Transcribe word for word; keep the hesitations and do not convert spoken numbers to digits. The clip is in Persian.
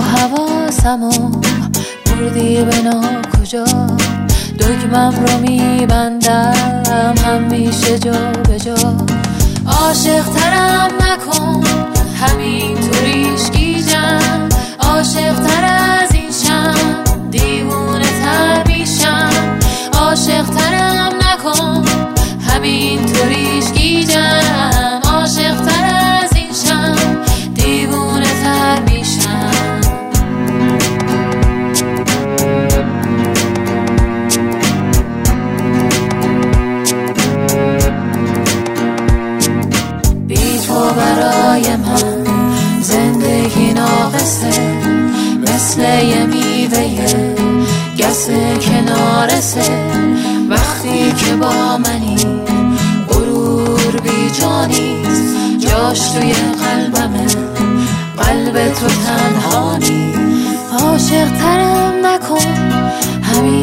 حواسمو بردی به ناکجا، دگمم رو میبندم همیشه جا به جا. عاشق ترم نکن همینطوریش گیجم، عاشق تر از این شم دیوونه تر میشم. عاشق ترم نکن همینطوریش گیجم، عاشق تر از این شم دیوونه تر میشم. بی تو برای من زندگی ناقصه، مثل یه میوه گسه کنارسه. وقتی که با منی غرور بی جا نیست، جاش توی قلبمه قلب تو تنها نیست. عاشق ترم نکن همین